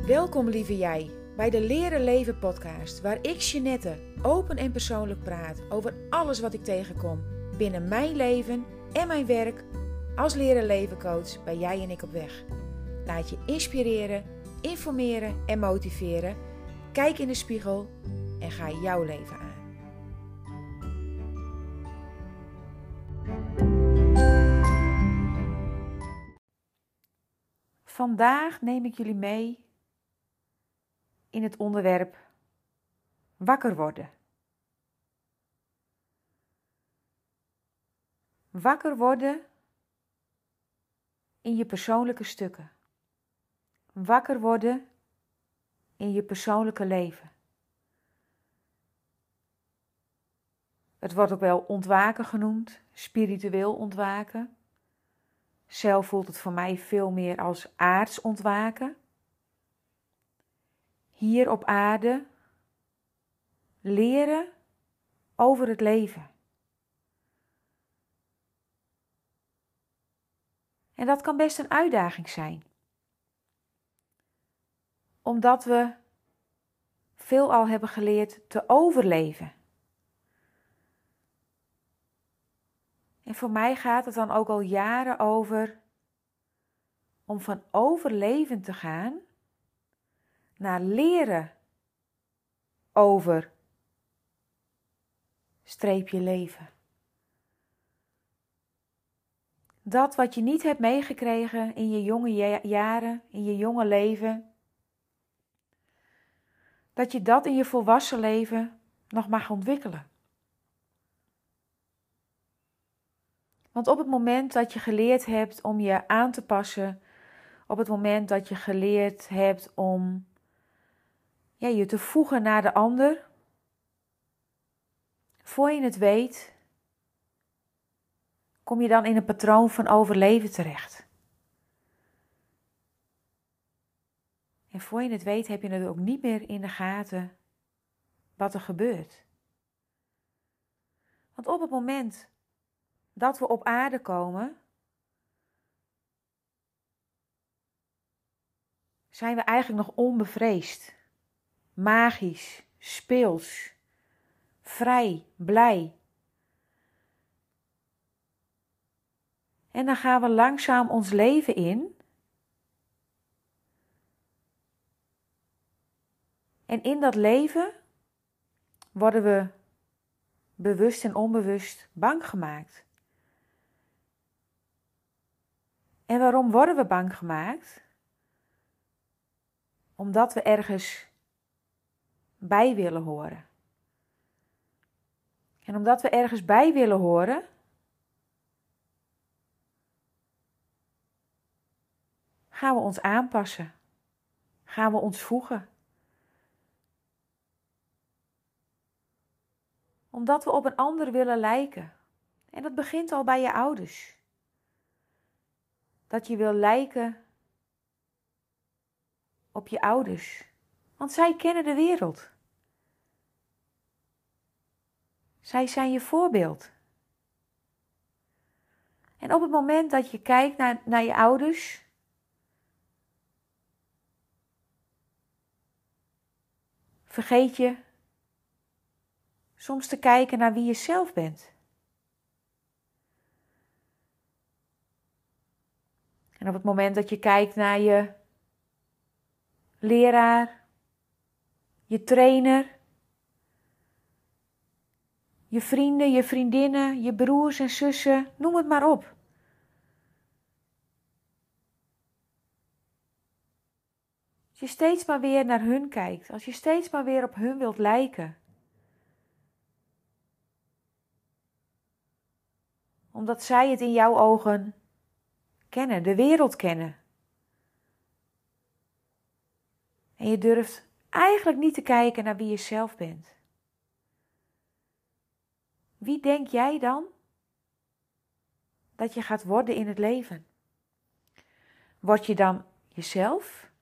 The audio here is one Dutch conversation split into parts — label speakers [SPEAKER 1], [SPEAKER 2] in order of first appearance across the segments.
[SPEAKER 1] Welkom lieve jij bij de Leren Leven podcast, waar ik Jeanette open en persoonlijk praat over alles wat ik tegenkom binnen mijn leven en mijn werk als Leren Leven coach bij jij en ik op weg. Laat je inspireren, informeren en motiveren. Kijk in de spiegel en ga jouw leven aan. Vandaag neem ik jullie mee in het onderwerp wakker worden. Wakker worden in je persoonlijke stukken. Wakker worden in je persoonlijke leven. Het wordt ook wel ontwaken genoemd, spiritueel ontwaken. Zelf voelt het voor mij veel meer als aards ontwaken. Hier op aarde leren over het leven. En dat kan best een uitdaging zijn. Omdat we veelal hebben geleerd te overleven. En voor mij gaat het dan ook al jaren over om van overleven te gaan naar leren over streepje leven. Dat wat je niet hebt meegekregen in je jonge jaren, in je jonge leven, dat je dat in je volwassen leven nog mag ontwikkelen. Want op het moment dat je geleerd hebt om je aan te passen, op het moment dat je geleerd hebt om je te voegen naar de ander, voor je het weet, kom je dan in een patroon van overleven terecht. En voor je het weet heb je het ook niet meer in de gaten wat er gebeurt. Want op het moment dat we op aarde komen, zijn we eigenlijk nog onbevreesd, magisch, speels, vrij, blij. En dan gaan we langzaam ons leven in. En in dat leven worden we bewust en onbewust bang gemaakt. En waarom worden we bang gemaakt? Omdat we ergens bij willen horen. En omdat we ergens bij willen horen, gaan we ons aanpassen. Gaan we ons voegen. Omdat we op een ander willen lijken. En dat begint al bij je ouders. Dat je wil lijken op je ouders. Want zij kennen de wereld. Zij zijn je voorbeeld. En op het moment dat je kijkt naar je ouders, vergeet je soms te kijken naar wie je zelf bent. En op het moment dat je kijkt naar je leraar, je trainer, je vrienden, je vriendinnen, je broers en zussen, noem het maar op. Als je steeds maar weer naar hun kijkt, als je steeds maar weer op hun wilt lijken, omdat zij het in jouw ogen kennen, de wereld kennen. En je durft eigenlijk niet te kijken naar wie je zelf bent. Wie denk jij dan dat je gaat worden in het leven? Word je dan jezelf?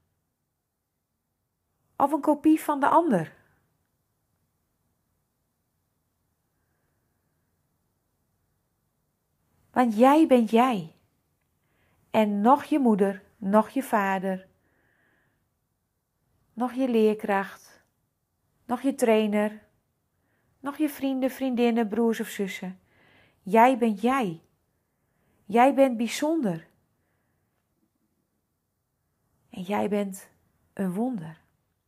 [SPEAKER 1] Of een kopie van de ander? Want jij bent jij. En nog je moeder, nog je vader, nog je leerkracht, nog je trainer, nog je vrienden, vriendinnen, broers of zussen. Jij bent jij. Jij bent bijzonder. En jij bent een wonder.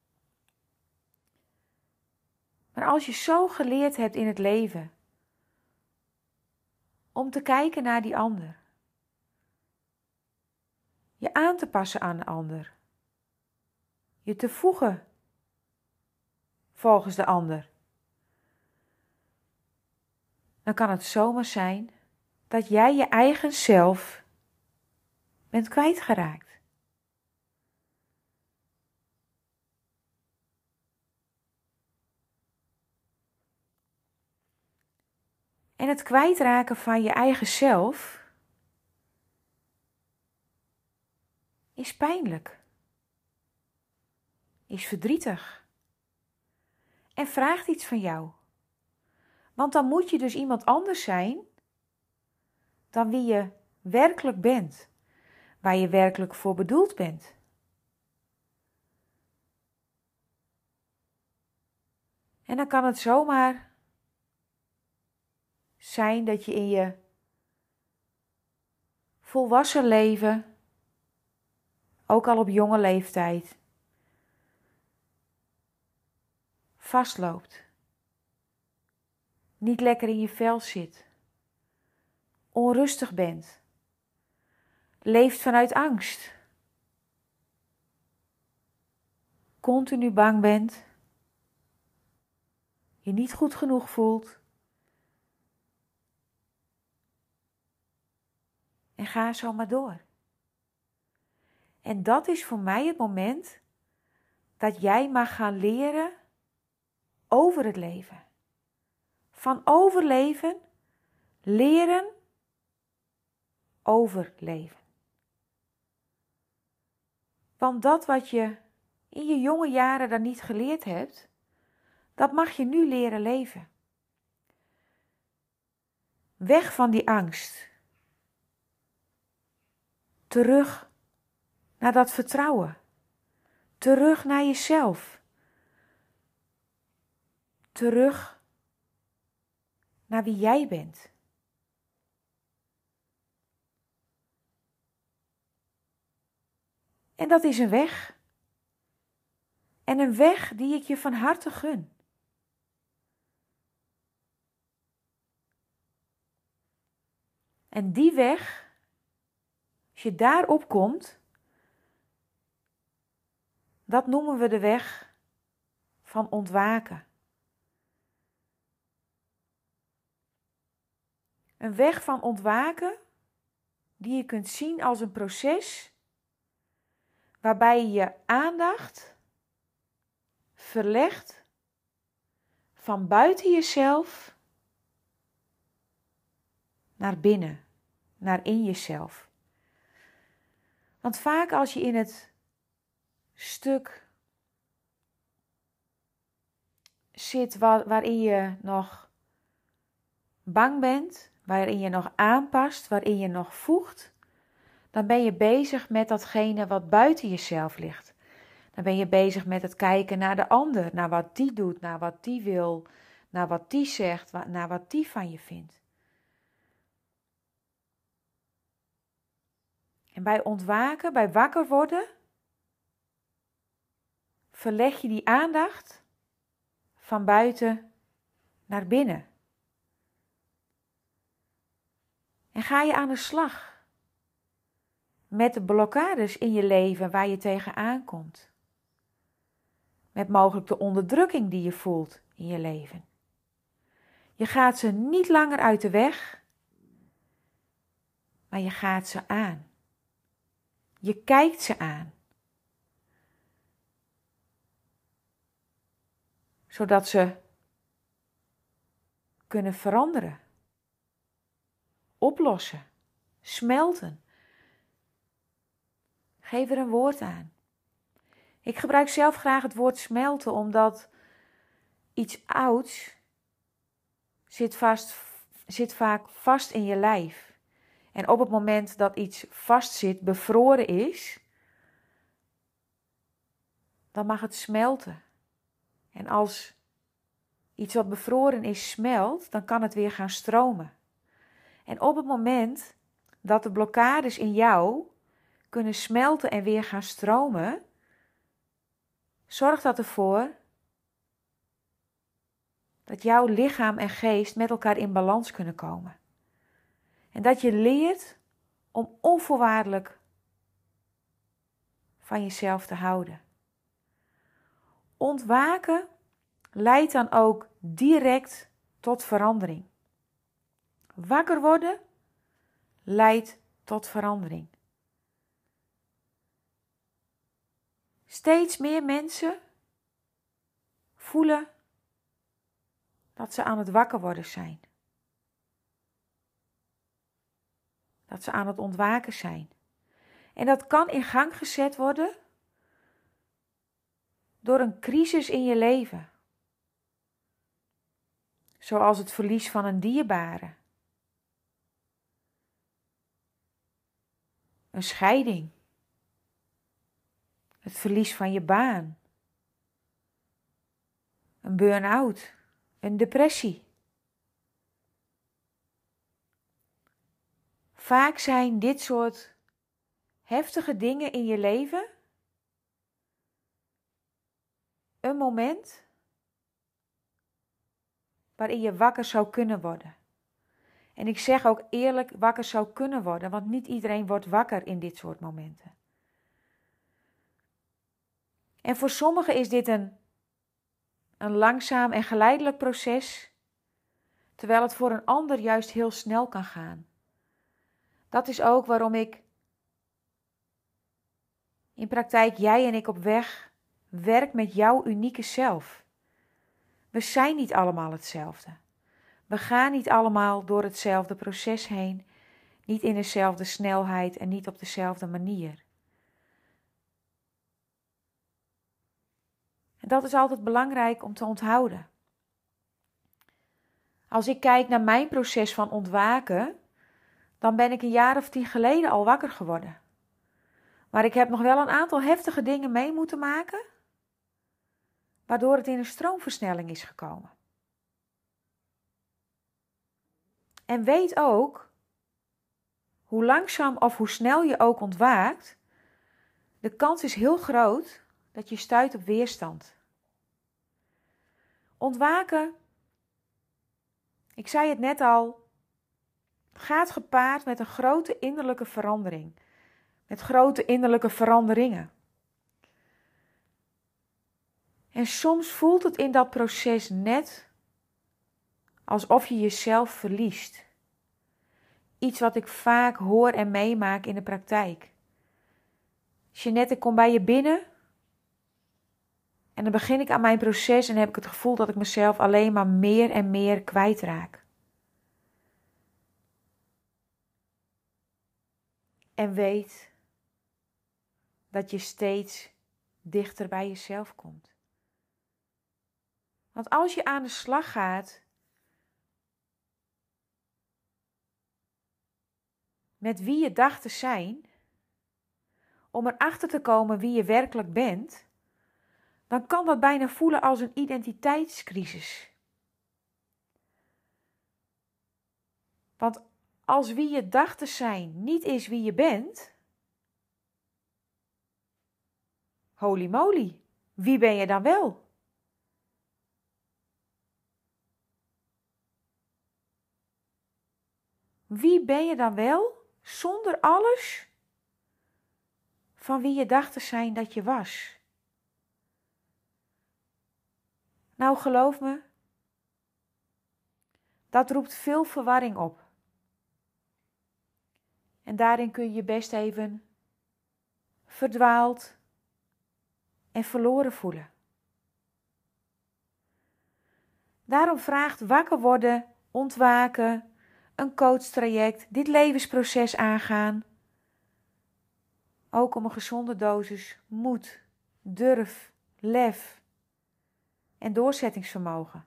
[SPEAKER 1] Maar als je zo geleerd hebt in het leven om te kijken naar die ander, je aan te passen aan de ander, je te voegen volgens de ander, dan kan het zomaar zijn dat jij je eigen zelf bent kwijtgeraakt. En het kwijtraken van je eigen zelf is pijnlijk, is verdrietig en vraagt iets van jou. Want dan moet je dus iemand anders zijn dan wie je werkelijk bent, waar je werkelijk voor bedoeld bent. En dan kan het zomaar zijn dat je in je volwassen leven, ook al op jonge leeftijd, vastloopt, niet lekker in je vel zit, onrustig bent, leeft vanuit angst, continu bang bent, je niet goed genoeg voelt. En ga zo maar door. En dat is voor mij het moment dat jij mag gaan leren over het leven. Van overleven, leren, overleven. Want dat wat je in je jonge jaren dan niet geleerd hebt, dat mag je nu leren leven. Weg van die angst. Terug naar dat vertrouwen. Terug naar jezelf. Terug naar wie jij bent. En dat is een weg. En een weg die ik je van harte gun. En die weg, als je daarop komt, dat noemen we de weg van ontwaken. Een weg van ontwaken die je kunt zien als een proces waarbij je je aandacht verlegt van buiten jezelf naar binnen, naar in jezelf. Want vaak als je in het stuk zit waarin je nog bang bent, waarin je nog aanpast, waarin je nog voegt, dan ben je bezig met datgene wat buiten jezelf ligt. Dan ben je bezig met het kijken naar de ander, naar wat die doet, naar wat die wil, naar wat die zegt, naar wat die van je vindt. En bij ontwaken, bij wakker worden, verleg je die aandacht van buiten naar binnen. En ga je aan de slag met de blokkades in je leven waar je tegenaan komt. Met mogelijk de onderdrukking die je voelt in je leven. Je gaat ze niet langer uit de weg, maar je gaat ze aan. Je kijkt ze aan. Zodat ze kunnen veranderen. Oplossen. Smelten. Geef er een woord aan. Ik gebruik zelf graag het woord smelten, omdat iets ouds zit vaak vast in je lijf. En op het moment dat iets vastzit, bevroren is, dan mag het smelten. En als iets wat bevroren is smelt, dan kan het weer gaan stromen. En op het moment dat de blokkades in jou kunnen smelten en weer gaan stromen, zorgt dat ervoor dat jouw lichaam en geest met elkaar in balans kunnen komen. En dat je leert om onvoorwaardelijk van jezelf te houden. Ontwaken leidt dan ook direct tot verandering. Wakker worden leidt tot verandering. Steeds meer mensen voelen dat ze aan het wakker worden zijn. Dat ze aan het ontwaken zijn. En dat kan in gang gezet worden door een crisis in je leven. Zoals het verlies van een dierbare. Een scheiding. Het verlies van je baan. Een burn-out. Een depressie. Vaak zijn dit soort heftige dingen in je leven een moment waarin je wakker zou kunnen worden. En ik zeg ook eerlijk wakker zou kunnen worden, want niet iedereen wordt wakker in dit soort momenten. En voor sommigen is dit een langzaam en geleidelijk proces, terwijl het voor een ander juist heel snel kan gaan. Dat is ook waarom ik in praktijk, jij en ik op weg, werk met jouw unieke zelf. We zijn niet allemaal hetzelfde. We gaan niet allemaal door hetzelfde proces heen, niet in dezelfde snelheid en niet op dezelfde manier. En dat is altijd belangrijk om te onthouden. Als ik kijk naar mijn proces van ontwaken, dan ben ik een jaar of 10 geleden al wakker geworden. Maar ik heb nog wel een aantal heftige dingen mee moeten maken, waardoor het in een stroomversnelling is gekomen. En weet ook, hoe langzaam of hoe snel je ook ontwaakt, de kans is heel groot dat je stuit op weerstand. Ontwaken, ik zei het net al, gaat gepaard met een grote innerlijke verandering. Met grote innerlijke veranderingen. En soms voelt het in dat proces net alsof je jezelf verliest. Iets wat ik vaak hoor en meemaak in de praktijk. Jeanette, ik kom bij je binnen en dan begin ik aan mijn proces en heb ik het gevoel dat ik mezelf alleen maar meer en meer kwijtraak. En weet dat je steeds dichter bij jezelf komt. Want als je aan de slag gaat met wie je dacht te zijn, om erachter te komen wie je werkelijk bent, dan kan dat bijna voelen als een identiteitscrisis. Want als wie je dacht te zijn niet is wie je bent, holy moly, wie ben je dan wel? Wie ben je dan wel zonder alles van wie je dacht te zijn dat je was? Nou, geloof me, dat roept veel verwarring op. En daarin kun je je best even verdwaald en verloren voelen. Daarom vraagt wakker worden, ontwaken, een coachtraject, dit levensproces aangaan, ook om een gezonde dosis moed, durf, lef en doorzettingsvermogen.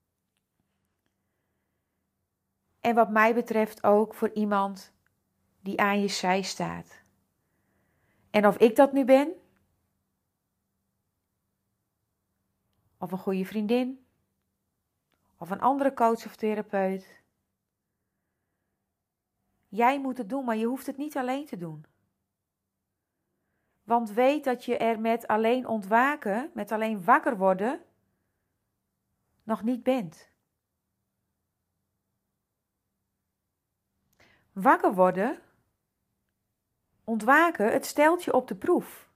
[SPEAKER 1] En wat mij betreft ook voor iemand die aan je zij staat. En of ik dat nu ben, of een goede vriendin of een andere coach of therapeut. Jij moet het doen, maar je hoeft het niet alleen te doen. Want weet dat je er met alleen ontwaken, met alleen wakker worden, nog niet bent. Wakker worden, ontwaken, het stelt je op de proef.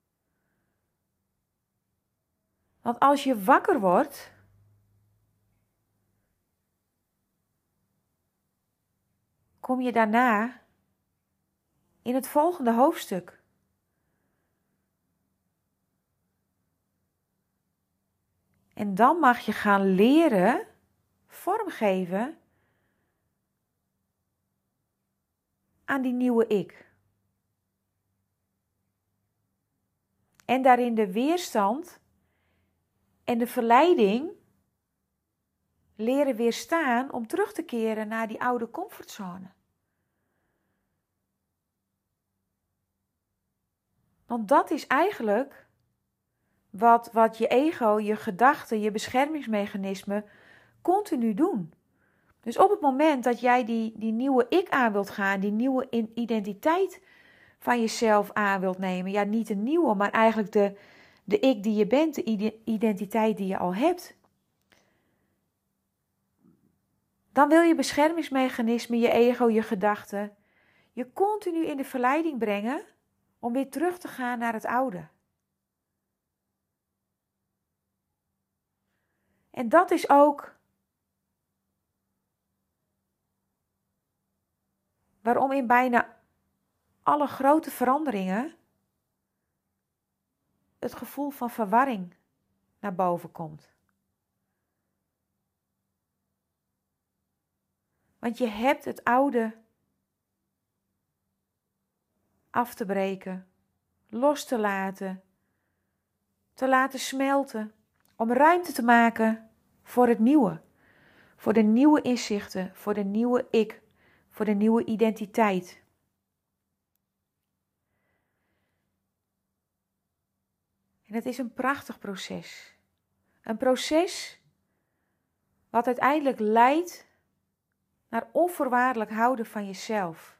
[SPEAKER 1] Want als je wakker wordt, kom je daarna in het volgende hoofdstuk. En dan mag je gaan leren, vormgeven aan die nieuwe ik. En daarin de weerstand en de verleiding leren weerstaan om terug te keren naar die oude comfortzone. Want dat is eigenlijk wat je ego, je gedachten, je beschermingsmechanismen continu doen. Dus op het moment dat jij die nieuwe ik aan wilt gaan, die nieuwe identiteit van jezelf aan wilt nemen. Ja, niet een nieuwe, maar eigenlijk de ik die je bent, de identiteit die je al hebt. Dan wil je beschermingsmechanismen, je ego, je gedachten, je continu in de verleiding brengen om weer terug te gaan naar het oude. En dat is ook waarom in bijna alle grote veranderingen het gevoel van verwarring naar boven komt. Want je hebt het oude af te breken, los te laten smelten, om ruimte te maken voor het nieuwe, voor de nieuwe inzichten, voor de nieuwe ik, voor de nieuwe identiteit. En het is een prachtig proces. Een proces wat uiteindelijk leidt naar onvoorwaardelijk houden van jezelf.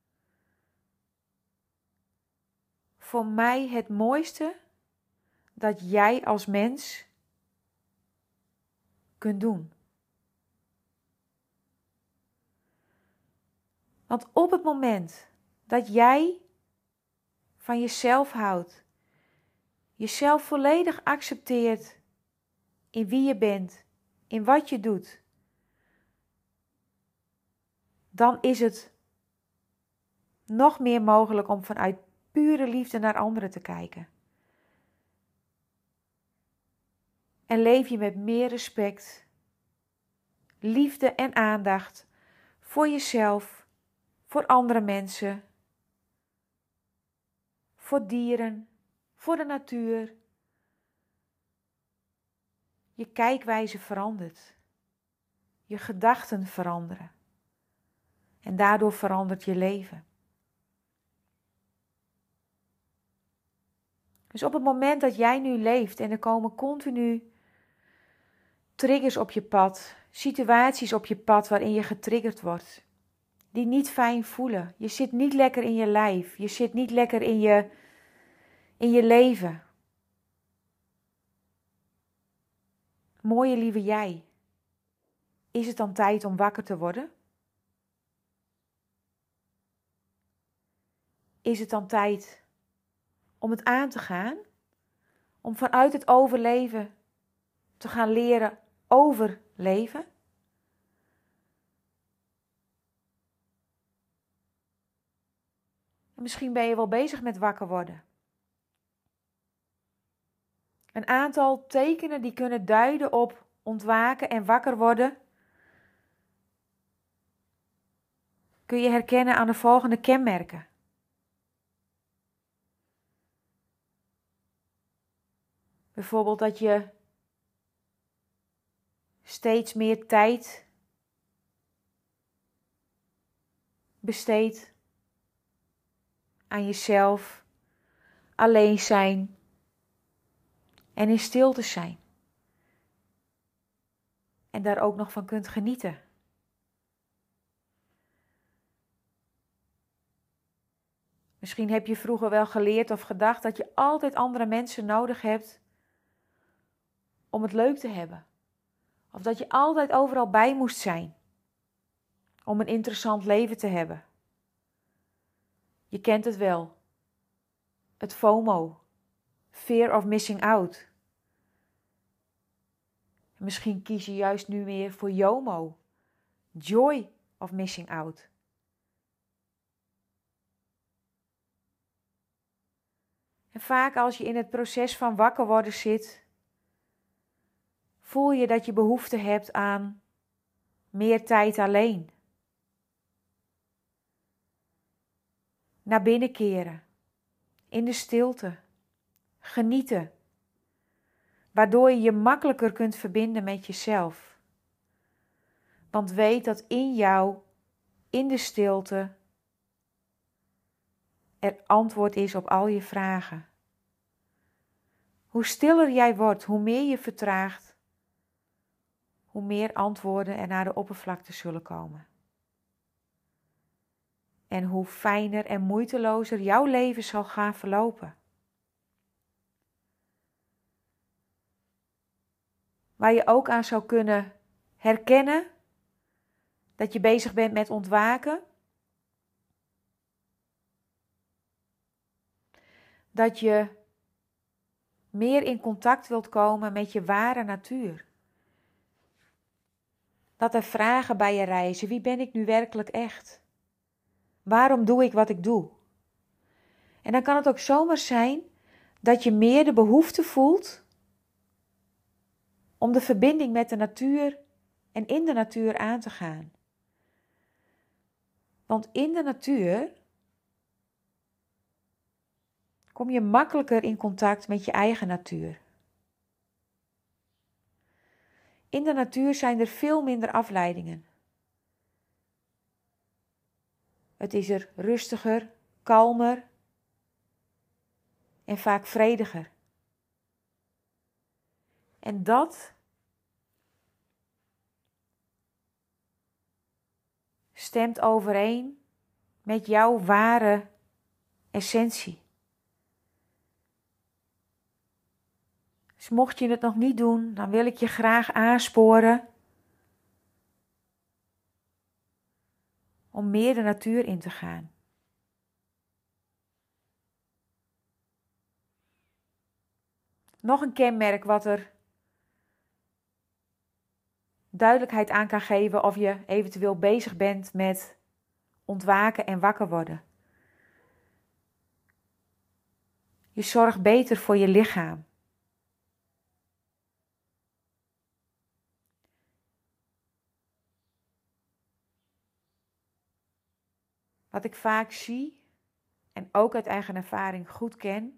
[SPEAKER 1] Voor mij het mooiste dat jij als mens kunt doen. Want op het moment dat jij van jezelf houdt, jezelf volledig accepteert in wie je bent, in wat je doet, dan is het nog meer mogelijk om vanuit pure liefde naar anderen te kijken. En leef je met meer respect, liefde en aandacht voor jezelf, voor andere mensen, voor dieren, voor de natuur. Je kijkwijze verandert. Je gedachten veranderen. En daardoor verandert je leven. Dus op het moment dat jij nu leeft en er komen continu triggers op je pad, situaties op je pad waarin je getriggerd wordt, die niet fijn voelen. Je zit niet lekker in je lijf, je zit niet lekker in je leven. Mooie lieve jij, is het dan tijd om wakker te worden? Is het dan tijd om het aan te gaan? Om vanuit het overleven te gaan leren overleven? En misschien ben je wel bezig met wakker worden. Een aantal tekenen die kunnen duiden op ontwaken en wakker worden kun je herkennen aan de volgende kenmerken. Bijvoorbeeld dat je steeds meer tijd besteedt aan jezelf, alleen zijn en in stilte zijn. En daar ook nog van kunt genieten. Misschien heb je vroeger wel geleerd of gedacht dat je altijd andere mensen nodig hebt om het leuk te hebben. Of dat je altijd overal bij moest zijn om een interessant leven te hebben. Je kent het wel. Het FOMO. Fear of missing out. Misschien kies je juist nu meer voor JOMO. Joy of missing out. En vaak als je in het proces van wakker worden zit, voel je dat je behoefte hebt aan meer tijd alleen. Naar binnen keren. In de stilte. Genieten. Waardoor je je makkelijker kunt verbinden met jezelf. Want weet dat in jou, in de stilte, er antwoord is op al je vragen. Hoe stiller jij wordt, hoe meer je vertraagt, hoe meer antwoorden er naar de oppervlakte zullen komen. En hoe fijner en moeitelozer jouw leven zal gaan verlopen. Waar je ook aan zou kunnen herkennen dat je bezig bent met ontwaken. Dat je meer in contact wilt komen met je ware natuur. Dat er vragen bij je rijzen. Wie ben ik nu werkelijk echt? Waarom doe ik wat ik doe? En dan kan het ook zomaar zijn dat je meer de behoefte voelt om de verbinding met de natuur en in de natuur aan te gaan. Want in de natuur kom je makkelijker in contact met je eigen natuur. In de natuur zijn er veel minder afleidingen. Het is er rustiger, kalmer en vaak vrediger. En dat stemt overeen met jouw ware essentie. Dus mocht je het nog niet doen, dan wil ik je graag aansporen om meer de natuur in te gaan. Nog een kenmerk wat er duidelijkheid aan kan geven of je eventueel bezig bent met ontwaken en wakker worden. Je zorgt beter voor je lichaam. Wat ik vaak zie, en ook uit eigen ervaring goed ken,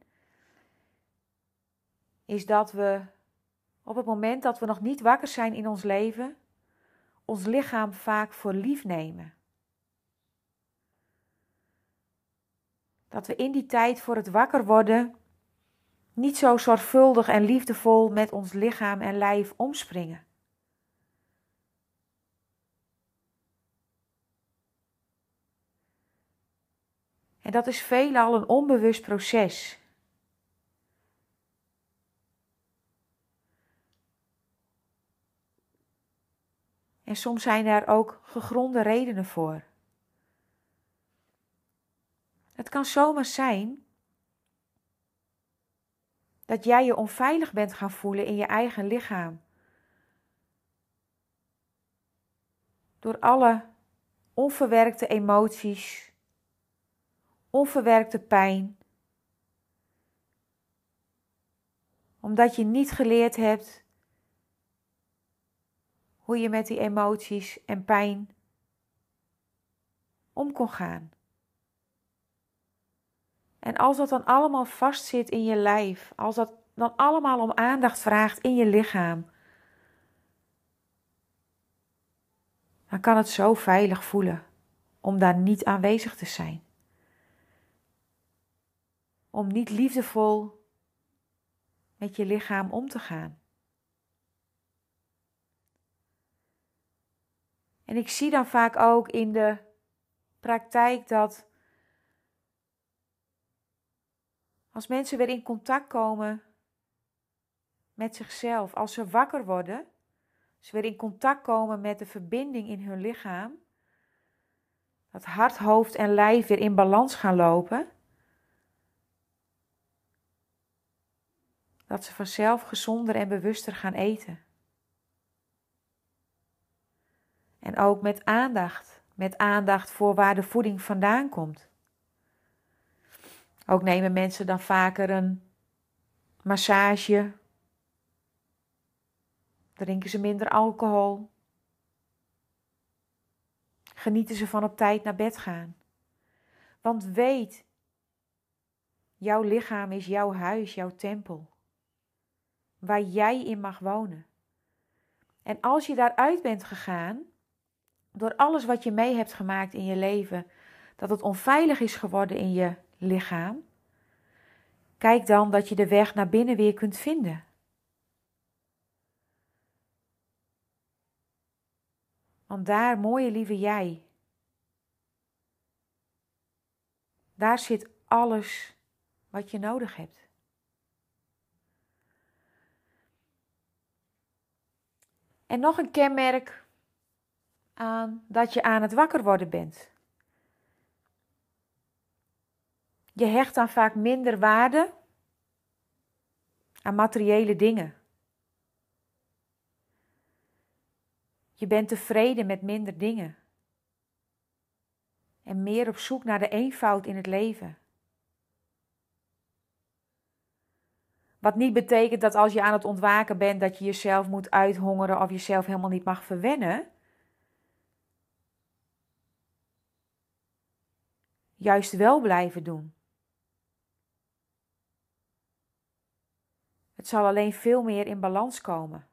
[SPEAKER 1] is dat we op het moment dat we nog niet wakker zijn in ons leven, ons lichaam vaak voor lief nemen. Dat we in die tijd voor het wakker worden niet zo zorgvuldig en liefdevol met ons lichaam en lijf omspringen. En dat is veelal een onbewust proces. En soms zijn daar ook gegronde redenen voor. Het kan zomaar zijn dat jij je onveilig bent gaan voelen in je eigen lichaam. Door alle onverwerkte emoties, onverwerkte pijn. Omdat je niet geleerd hebt hoe je met die emoties en pijn om kon gaan. En als dat dan allemaal vastzit in je lijf, als dat dan allemaal om aandacht vraagt in je lichaam, dan kan het zo veilig voelen om daar niet aanwezig te zijn. Om niet liefdevol met je lichaam om te gaan. En ik zie dan vaak ook in de praktijk dat als mensen weer in contact komen met zichzelf, als ze wakker worden, als ze weer in contact komen met de verbinding in hun lichaam, dat hart, hoofd en lijf weer in balans gaan lopen, dat ze vanzelf gezonder en bewuster gaan eten. En ook met aandacht voor waar de voeding vandaan komt. Ook nemen mensen dan vaker een massage, drinken ze minder alcohol, genieten ze van op tijd naar bed gaan. Want weet, jouw lichaam is jouw huis, jouw tempel, waar jij in mag wonen. En als je daaruit bent gegaan, door alles wat je mee hebt gemaakt in je leven, dat het onveilig is geworden in je lichaam, kijk dan dat je de weg naar binnen weer kunt vinden. Want daar, mooie lieve jij, daar zit alles wat je nodig hebt. En nog een kenmerk aan dat je aan het wakker worden bent. Je hecht dan vaak minder waarde aan materiële dingen. Je bent tevreden met minder dingen. En meer op zoek naar de eenvoud in het leven. Wat niet betekent dat als je aan het ontwaken bent, dat je jezelf moet uithongeren of jezelf helemaal niet mag verwennen. Juist wel blijven doen. Het zal alleen veel meer in balans komen.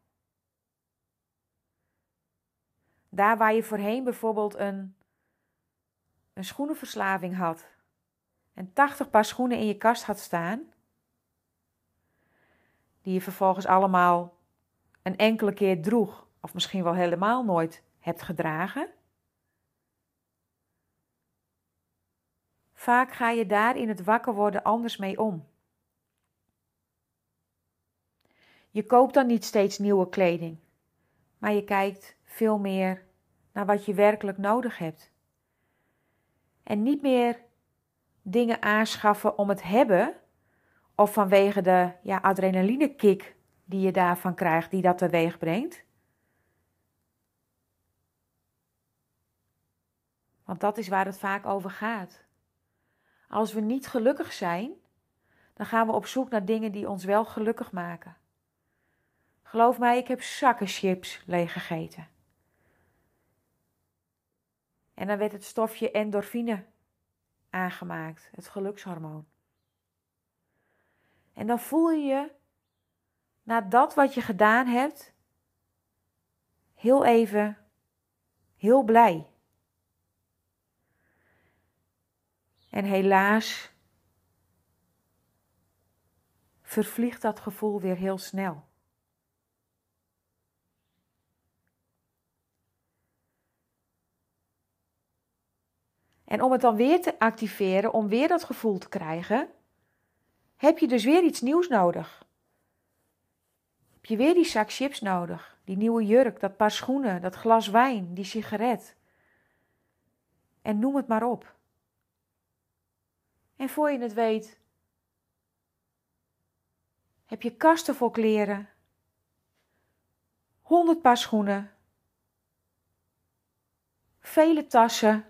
[SPEAKER 1] Daar waar je voorheen bijvoorbeeld een schoenenverslaving had en 80 paar schoenen in je kast had staan, die je vervolgens allemaal een enkele keer droeg, of misschien wel helemaal nooit hebt gedragen. Vaak ga je daar in het wakker worden anders mee om. Je koopt dan niet steeds nieuwe kleding, maar je kijkt veel meer naar wat je werkelijk nodig hebt. En niet meer dingen aanschaffen om het hebben, of vanwege de adrenalinekick die je daarvan krijgt, die dat teweeg brengt. Want dat is waar het vaak over gaat. Als we niet gelukkig zijn, dan gaan we op zoek naar dingen die ons wel gelukkig maken. Geloof mij, ik heb zakken chips leeggegeten. En dan werd het stofje endorfine aangemaakt, het gelukshormoon. En dan voel je je, na dat wat je gedaan hebt, heel even heel blij. En helaas vervliegt dat gevoel weer heel snel. En om het dan weer te activeren, om weer dat gevoel te krijgen, heb je dus weer iets nieuws nodig. Heb je weer die zak chips nodig, die nieuwe jurk, dat paar schoenen, dat glas wijn, die sigaret. En noem het maar op. En voor je het weet, heb je kasten vol kleren, 100 paar schoenen, vele tassen.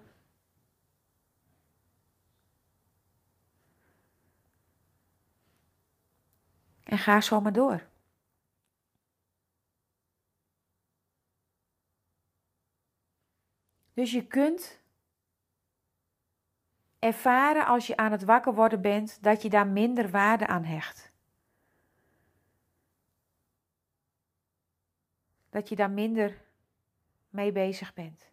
[SPEAKER 1] En ga zo maar door. Dus je kunt ervaren als je aan het wakker worden bent, dat je daar minder waarde aan hecht. Dat je daar minder mee bezig bent.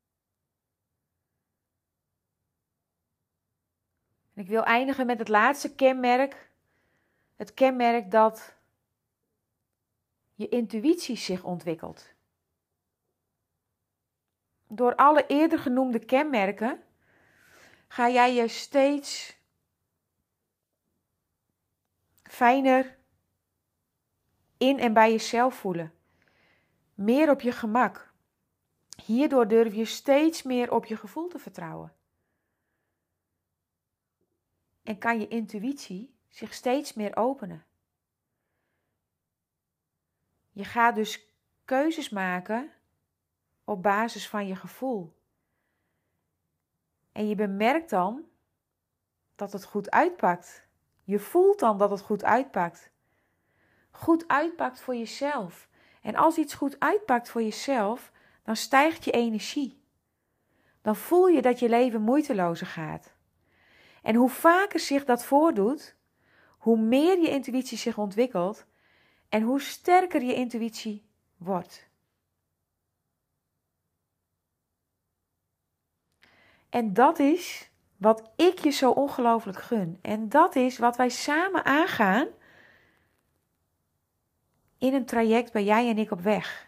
[SPEAKER 1] En ik wil eindigen met het laatste kenmerk. Het kenmerk dat je intuïtie zich ontwikkelt. door alle eerder genoemde kenmerken ga jij je steeds fijner in en bij jezelf voelen. Meer op je gemak. Hierdoor durf je steeds meer op je gevoel te vertrouwen. En kan je intuïtie zich steeds meer openen. Je gaat dus keuzes maken op basis van je gevoel. En je bemerkt dan dat het goed uitpakt. Je voelt dan dat het goed uitpakt. Goed uitpakt voor jezelf. En als iets goed uitpakt voor jezelf, dan stijgt je energie. Dan voel je dat je leven moeitelozer gaat. En hoe vaker zich dat voordoet, hoe meer je intuïtie zich ontwikkelt en hoe sterker je intuïtie wordt. En dat is wat ik je zo ongelooflijk gun. En dat is wat wij samen aangaan in een traject bij jij en ik op weg.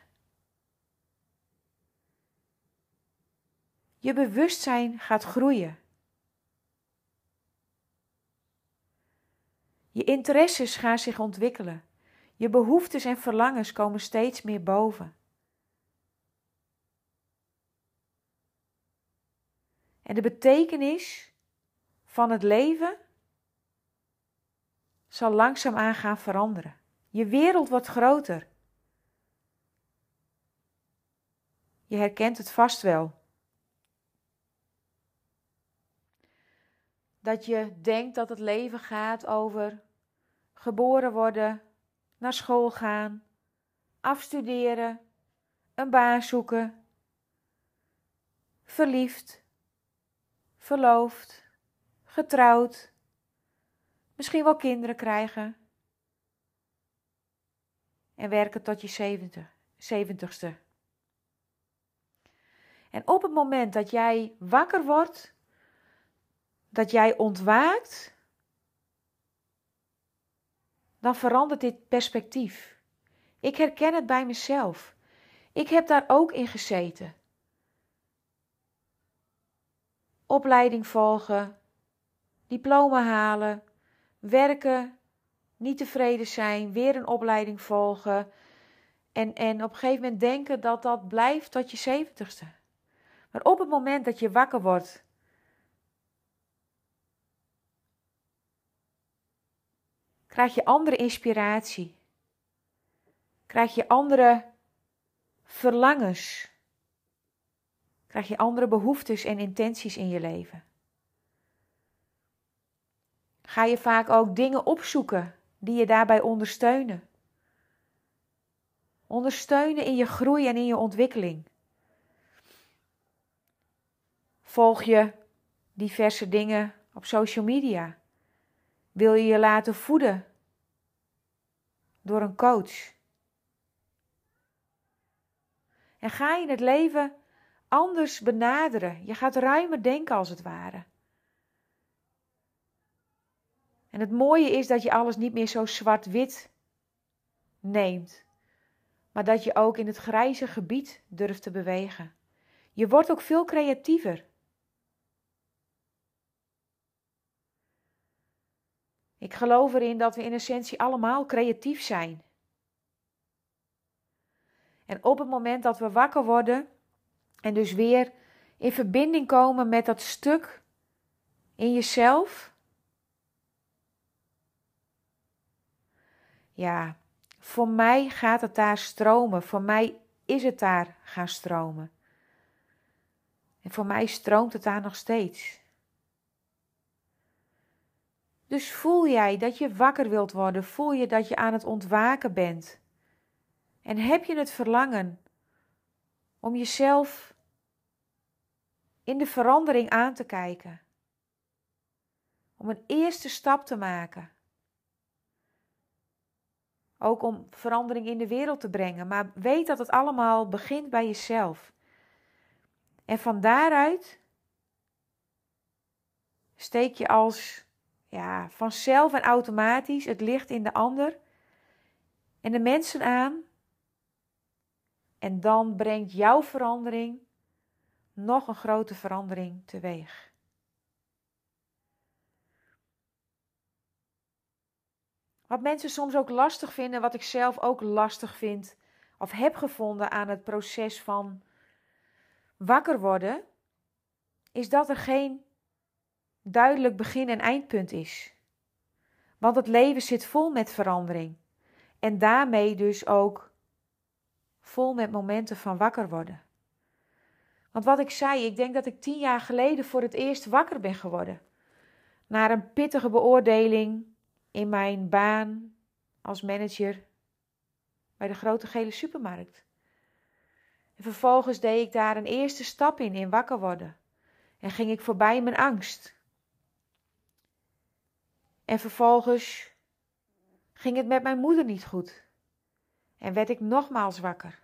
[SPEAKER 1] Je bewustzijn gaat groeien. Je interesses gaan zich ontwikkelen. Je behoeftes en verlangens komen steeds meer boven. En de betekenis van het leven zal langzaamaan gaan veranderen. Je wereld wordt groter. Je herkent het vast wel. Dat je denkt dat het leven gaat over geboren worden, naar school gaan, afstuderen, een baan zoeken, verliefd, verloofd, getrouwd, misschien wel kinderen krijgen en werken tot je 70ste. En op het moment dat jij wakker wordt, dat jij ontwaakt, dan verandert dit perspectief. Ik herken het bij mezelf. Ik heb daar ook in gezeten. Opleiding volgen, diploma halen, werken, niet tevreden zijn, weer een opleiding volgen en op een gegeven moment denken dat dat blijft tot je 70ste. Maar op het moment dat je wakker wordt, krijg je andere inspiratie, krijg je andere verlangens, krijg je andere behoeftes en intenties in je leven. Ga je vaak ook dingen opzoeken die je daarbij ondersteunen. Ondersteunen in je groei en in je ontwikkeling. Volg je diverse dingen op social media? Wil je je laten voeden door een coach? En ga je het leven anders benaderen? Je gaat ruimer denken als het ware. En het mooie is dat je alles niet meer zo zwart-wit neemt. Maar dat je ook in het grijze gebied durft te bewegen. Je wordt ook veel creatiever. Ik geloof erin dat we in essentie allemaal creatief zijn. En op het moment dat we wakker worden en dus weer in verbinding komen met dat stuk in jezelf. Ja, voor mij gaat het daar stromen. Voor mij is het daar gaan stromen. En voor mij stroomt het daar nog steeds. Dus voel jij dat je wakker wilt worden? Voel je dat je aan het ontwaken bent? En heb je het verlangen om jezelf in de verandering aan te kijken? Om een eerste stap te maken. Ook om verandering in de wereld te brengen. Maar weet dat het allemaal begint bij jezelf. En van daaruit steek je als vanzelf en automatisch het licht in de ander en de mensen aan. En dan brengt jouw verandering nog een grote verandering teweeg. Wat mensen soms ook lastig vinden, wat ik zelf ook lastig vind of heb gevonden aan het proces van wakker worden, is dat er geen duidelijk begin- en eindpunt is. Want het leven zit vol met verandering. En daarmee dus ook vol met momenten van wakker worden. Want wat ik zei, ik denk dat ik 10 jaar geleden voor het eerst wakker ben geworden. Na een pittige beoordeling in mijn baan als manager bij de grote gele supermarkt. En vervolgens deed ik daar een eerste stap in wakker worden. En ging ik voorbij mijn angst. En vervolgens ging het met mijn moeder niet goed. En werd ik nogmaals wakker.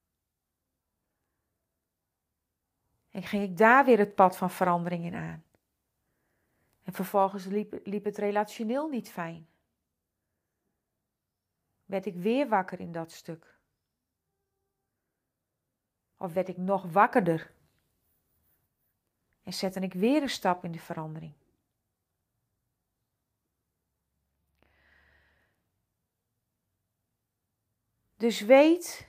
[SPEAKER 1] En ging ik daar weer het pad van verandering in aan. En vervolgens liep het relationeel niet fijn. Werd ik weer wakker in dat stuk. Of werd ik nog wakkerder. En zette ik weer een stap in de verandering. Dus weet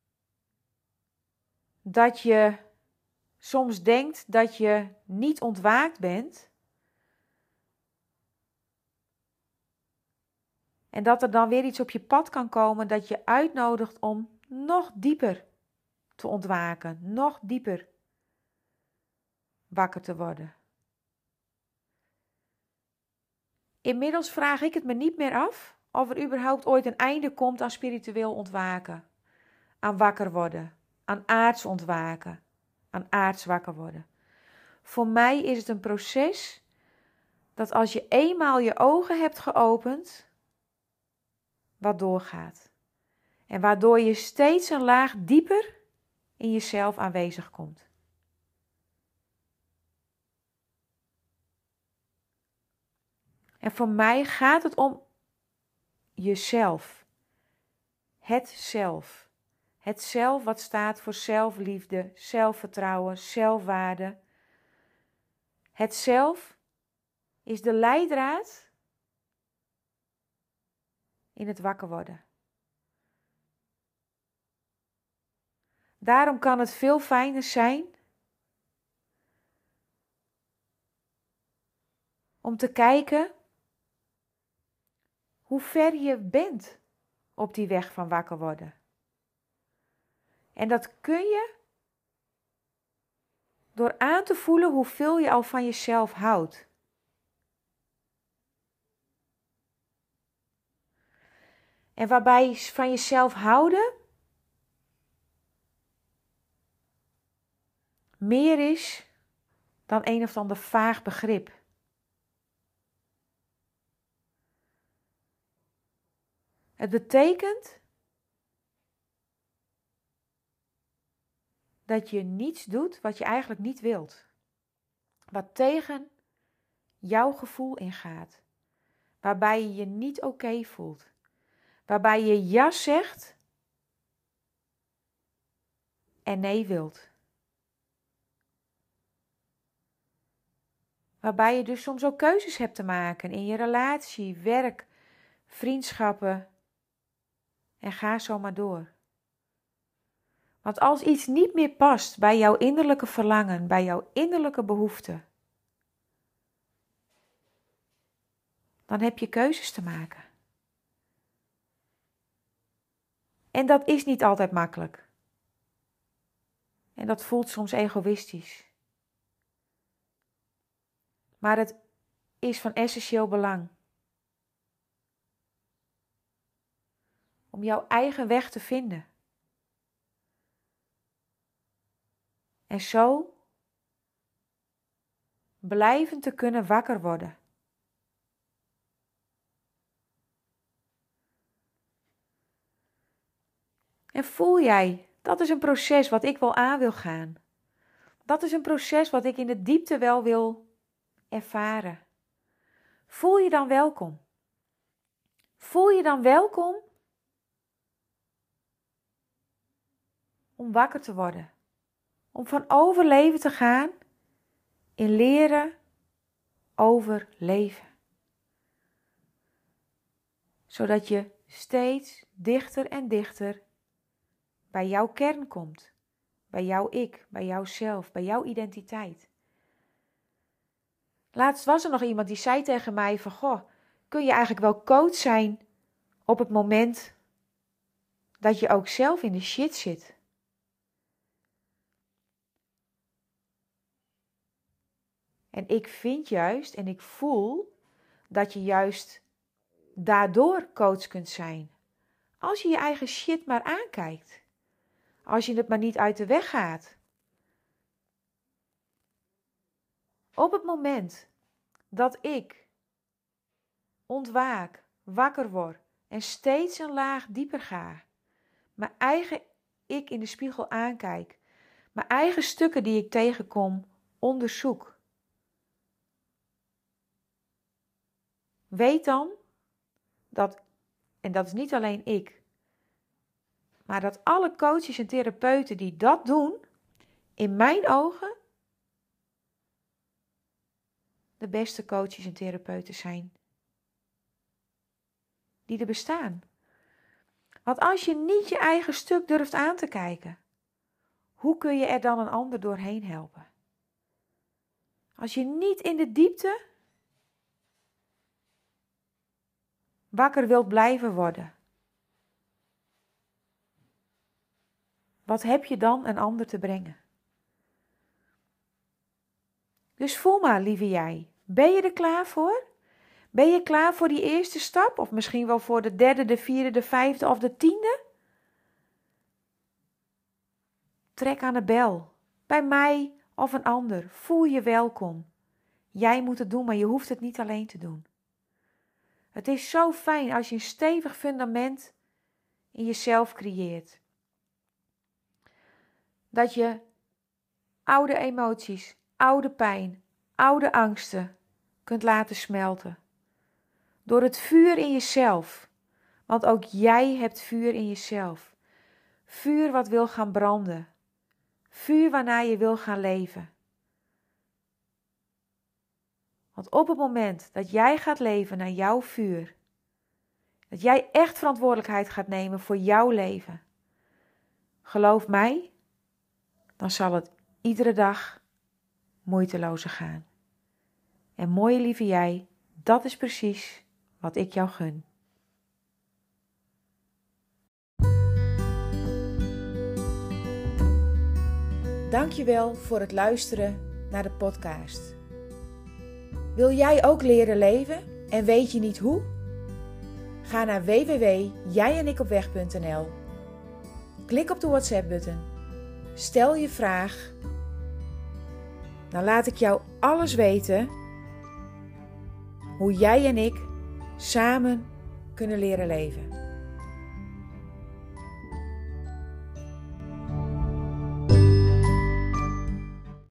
[SPEAKER 1] dat je soms denkt dat je niet ontwaakt bent. En dat er dan weer iets op je pad kan komen dat je uitnodigt om nog dieper te ontwaken. Nog dieper wakker te worden. Inmiddels vraag ik het me niet meer af of er überhaupt ooit een einde komt aan spiritueel ontwaken. Aan wakker worden. Aan aards ontwaken. Aan aards wakker worden. Voor mij is het een proces dat als je eenmaal je ogen hebt geopend, wat doorgaat. En waardoor je steeds een laag dieper in jezelf aanwezig komt. En voor mij gaat het om jezelf. Het zelf. Het zelf wat staat voor zelfliefde, zelfvertrouwen, zelfwaarde. Het zelf is de leidraad in het wakker worden. Daarom kan het veel fijner zijn om te kijken hoe ver je bent op die weg van wakker worden. En dat kun je door aan te voelen hoeveel je al van jezelf houdt. En waarbij van jezelf houden meer is dan een of ander vaag begrip. Het betekent dat je niets doet wat je eigenlijk niet wilt. Wat tegen jouw gevoel ingaat. Waarbij je je niet oké voelt. Waarbij je ja zegt en nee wilt. Waarbij je dus soms ook keuzes hebt te maken in je relatie, werk, vriendschappen en ga zo maar door. Want als iets niet meer past bij jouw innerlijke verlangen, bij jouw innerlijke behoeften, dan heb je keuzes te maken. En dat is niet altijd makkelijk. En dat voelt soms egoïstisch. Maar het is van essentieel belang. Om jouw eigen weg te vinden. En zo blijvend te kunnen wakker worden. En voel jij, dat is een proces wat ik wel aan wil gaan. Dat is een proces wat ik in de diepte wel wil ervaren. Voel je dan welkom? Voel je dan welkom om wakker te worden? Om van overleven te gaan in leren over leven. Zodat je steeds dichter en dichter bij jouw kern komt. Bij jouw ik, bij jouzelf, bij jouw identiteit. Laatst was er nog iemand die zei tegen mij van, goh, kun je eigenlijk wel coach zijn op het moment dat je ook zelf in de shit zit? En ik vind juist en ik voel dat je juist daardoor coach kunt zijn. Als je je eigen shit maar aankijkt. Als je het maar niet uit de weg gaat. Op het moment dat ik ontwaak, wakker word en steeds een laag dieper ga. Mijn eigen ik in de spiegel aankijk. Mijn eigen stukken die ik tegenkom onderzoek. Weet dan dat, en dat is niet alleen ik, maar dat alle coaches en therapeuten die dat doen, in mijn ogen de beste coaches en therapeuten zijn die er bestaan. Want als je niet je eigen stuk durft aan te kijken, hoe kun je er dan een ander doorheen helpen? Als je niet in de diepte wakker wilt blijven worden, wat heb je dan een ander te brengen? Dus voel maar, lieve jij, ben je er klaar voor? Ben je klaar voor die eerste stap? Of misschien wel voor de derde, de vierde, de vijfde of de 10e? Trek aan de bel. Bij mij of een ander. Voel je welkom. Jij moet het doen, maar je hoeft het niet alleen te doen. Het is zo fijn als je een stevig fundament in jezelf creëert. Dat je oude emoties, oude pijn, oude angsten kunt laten smelten. Door het vuur in jezelf. Want ook jij hebt vuur in jezelf. Vuur wat wil gaan branden. Vuur waarnaar je wil gaan leven. Want op het moment dat jij gaat leven naar jouw vuur. Dat jij echt verantwoordelijkheid gaat nemen voor jouw leven. Geloof mij, dan zal het iedere dag moeitelozer gaan. En mooie lieve jij, dat is precies wat ik jou gun. Dankjewel voor het luisteren naar de podcast. Wil jij ook leren leven en weet je niet hoe? Ga naar www.jijenikopweg.nl. Klik op de WhatsApp-button. Stel je vraag. Dan laat ik jou alles weten hoe jij en ik samen kunnen leren leven.